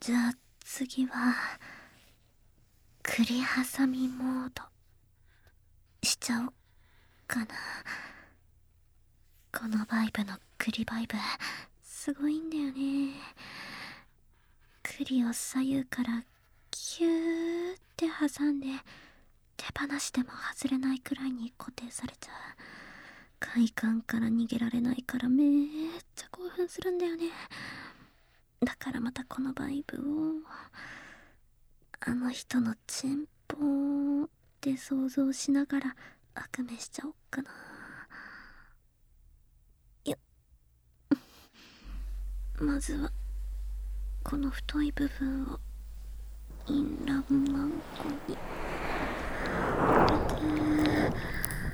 じゃあ次は栗ハサミモードしちゃおっかな。このバイブの栗バイブすごいんだよね。栗を左右からキューって挟んで手放しでも外れないくらいに固定されちゃう。快感から逃げられないからめっちゃ興奮するんだよね。だからまたこのバイブをあの人のチンポーって想像しながら悪夢しちゃおっかな。まずはこの太い部分をインランマンコに入れて、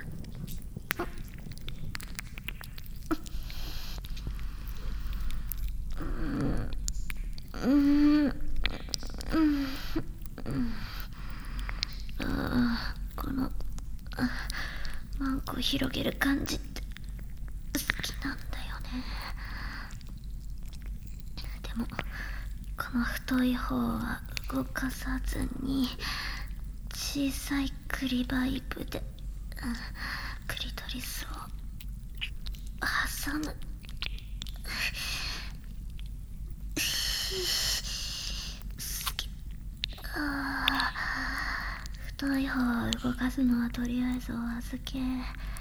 このマンコ広げる感じって好きなんだよね。でもこの太い方は動かさずに小さい栗バイブでクリトリスを挟む。太い方を動かすのはとりあえずお預け。では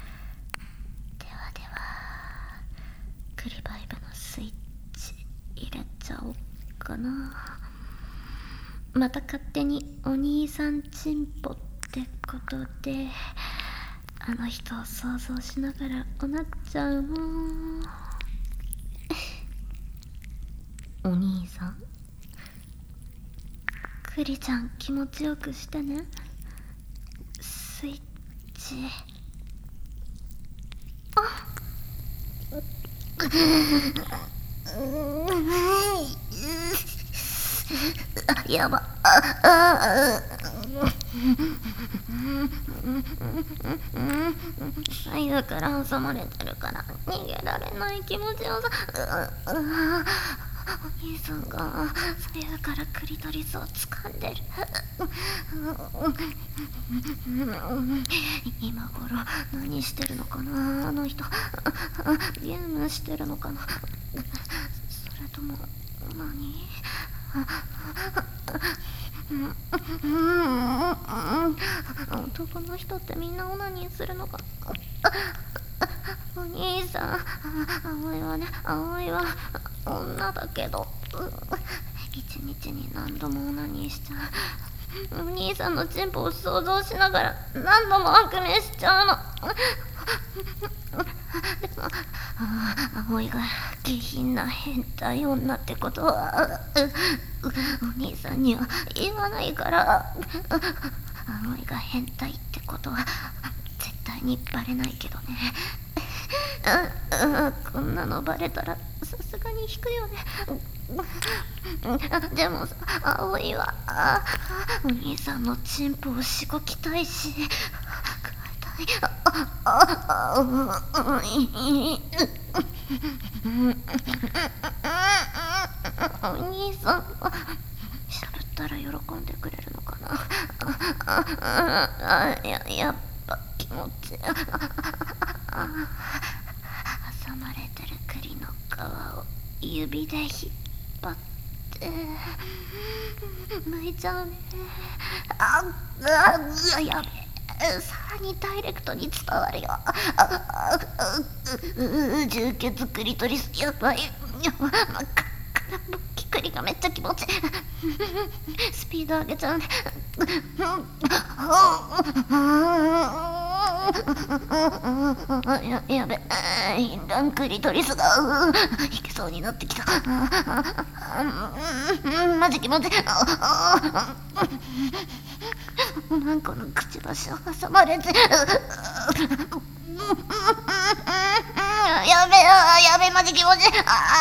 では栗バイブのスイッチ入れちゃおっかな。また勝手にお兄さんチンポってことであの人を想像しながらおなっちゃうもん。お兄さん、クリちゃん気持ちよくしてね。スイッチやば。左右から挟まれてるから逃げられない気持ちよさ。お兄さんが左右からクリトリスを掴んでる。今頃何してるのかなあの人。ゲームしてるのかな、それとも何。男の人ってみんなオナニーするのか。お兄さん、葵はね、葵は女だけど一日に何度もオナニーしちゃう。お兄さんのチンポを想像しながら何度も悪夢しちゃうの。でも葵が下品な変態女ってことはお兄さんには言わないから。葵が変態ってことは絶対にバレないけどね。こんなのバレたらさすがに引くよね。でもさ、葵はお兄さんのチンポをしごきたいし加えたい。お兄さんは喋ったら喜んでくれるのかな。やっぱ気持ち挟まれてる栗の皮を指で引っ張って剥いちゃうね。やべえ、さらにダイレクトに伝わるよ。充血クリトリスやばい。空っぽき栗がめっちゃ気持ちいい。スピード上げちゃうね。やべえ、インランクリトリスがいけそうになってきた。マジ気持ちいい。マンコのくちばしを挟まれてやべマジ気持ちいい。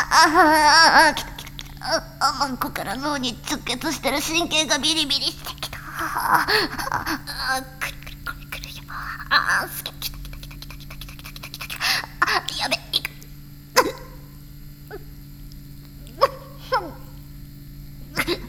マンコから脳に直結してる神経がビリビリしてきた。くるやば。すげえきた。やべいく。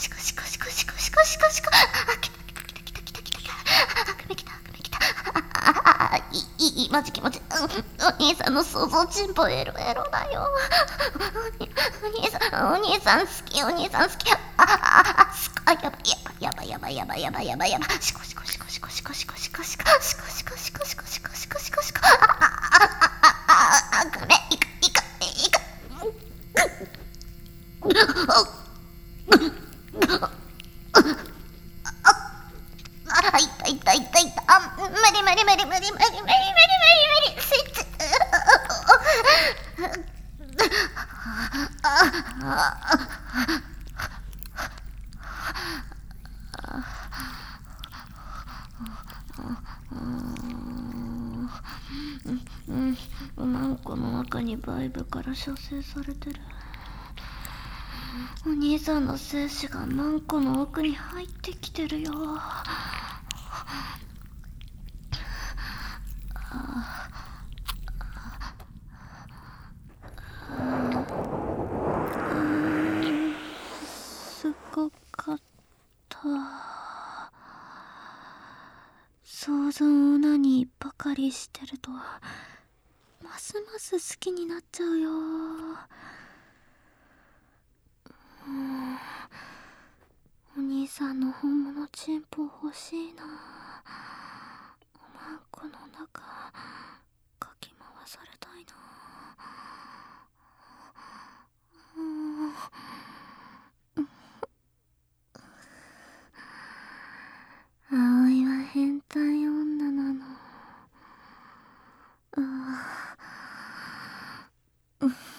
シコシコシコシコシコシコシコ。あ、来た来た来た来た来た来た来た。あ、グミ来たグミ来た。マジ気持ち。お兄さんの想像チンポエロエロだよ。お兄さん好き、お兄さん好き。やばいやばいやばいやばいやばいやばいやばい。シコシコシコシコシコシコシコシコシコシコシコシコシコシコシコシコ。ごめん、いか。痛い。無理。スイッチ。マンコの中にバイブから射精されてる。お兄さんの精子がマンコの奥に入ってきてるよ。すごかった。想像オナニーばかりしてるとますます好きになっちゃうよ。お兄さんの本物チンポ欲しいな。マンコの中かき回されたいな。葵は変態女なの。